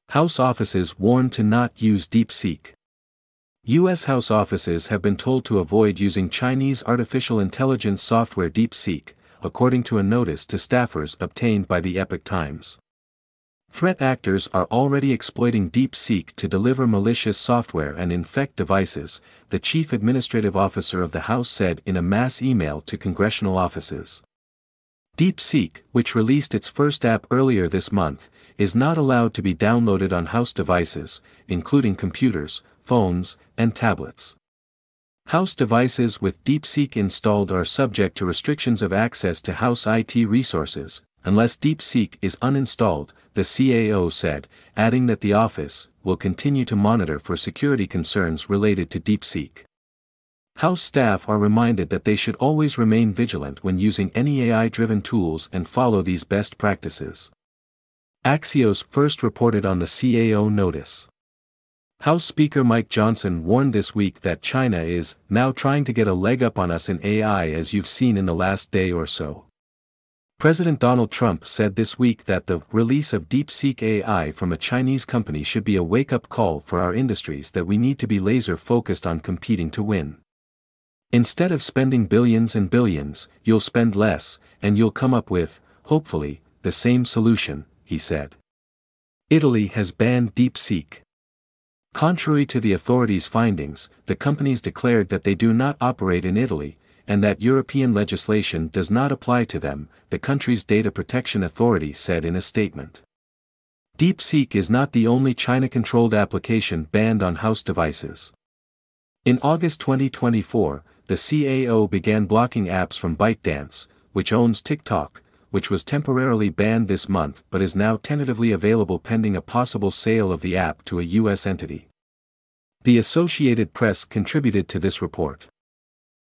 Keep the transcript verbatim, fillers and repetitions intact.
House offices warned to not use DeepSeek. U S House offices have been told to avoid using Chinese artificial intelligence software DeepSeek, according to a notice to staffers obtained by the Epoch Times. Threat actors are already exploiting DeepSeek to deliver malicious software and infect devices, the chief administrative officer of the House said in a mass email to congressional offices. DeepSeek, which released its first app earlier this month, is not allowed to be downloaded on House devices, including computers, phones, and tablets. House devices with DeepSeek installed are subject to restrictions of access to House I T resources, unless DeepSeek is uninstalled, the C A O said, adding that the office will continue to monitor for security concerns related to DeepSeek. House staff are reminded that they should always remain vigilant when using any A I-driven tools and follow these best practices. Axios first reported on the C A O notice. House Speaker Mike Johnson warned this week that China is now trying to get a leg up on us in A I, as you've seen in the last day or so. President Donald Trump said this week that the release of DeepSeek A I from a Chinese company should be a wake-up call for our industries that we need to be laser-focused on competing to win. Instead of spending billions and billions, you'll spend less, and you'll come up with, hopefully, the same solution, he said. Italy has banned DeepSeek. Contrary to the authorities' findings, the companies declared that they do not operate in Italy, and that European legislation does not apply to them, the country's data protection authority said in a statement. DeepSeek is not the only China-controlled application banned on House devices. In August twenty twenty-four, the C A O began blocking apps from ByteDance, which owns TikTok, which was temporarily banned this month but is now tentatively available pending a possible sale of the app to a U S entity. The Associated Press contributed to this report.